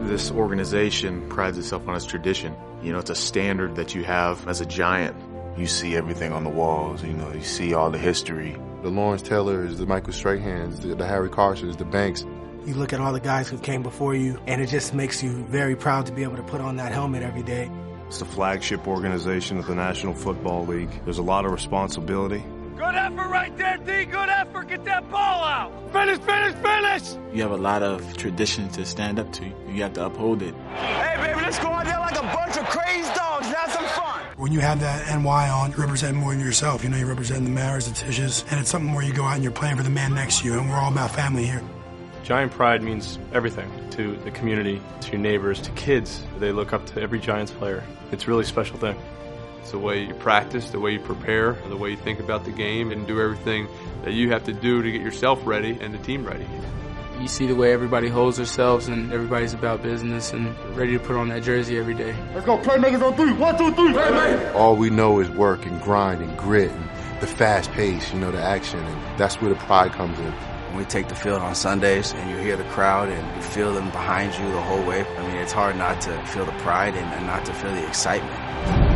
This organization prides itself on its tradition. You know, it's a standard that you have as a Giant. You see everything on the walls, you know, you see all the history. The Lawrence Taylors, the Michael Strahans, the Harry Carsons, the Banks. You look at all the guys who came before you, and it just makes you very proud to be able to put on that helmet every day. It's the flagship organization of the National Football League. There's a lot of responsibility. Good effort right there, D. Good effort. Get that ball out. Finish, finish, finish. You have a lot of tradition to stand up to. You have to uphold it. Hey, baby, let's go out there like a bunch of crazy dogs. Have some fun. When you have that NY on, you represent more than yourself. You know, you represent the Maras, the Tishes, and it's something where you go out and you're playing for the man next to you, and we're all about family here. Giant pride means everything to the community, to your neighbors, to kids. They look up to every Giants player. It's a really special thing. It's the way you practice, the way you prepare, the way you think about the game, and do everything that you have to do to get yourself ready and the team ready. You see the way everybody holds themselves, and everybody's about business and ready to put on that jersey every day. Let's go, playmakers on three. 1, 2, 3. Play. All we know is work and grind and grit and the fast pace, you know, the action, and that's where the pride comes in. When we take the field on Sundays and you hear the crowd and you feel them behind you the whole way, I mean, it's hard not to feel the pride and not to feel the excitement.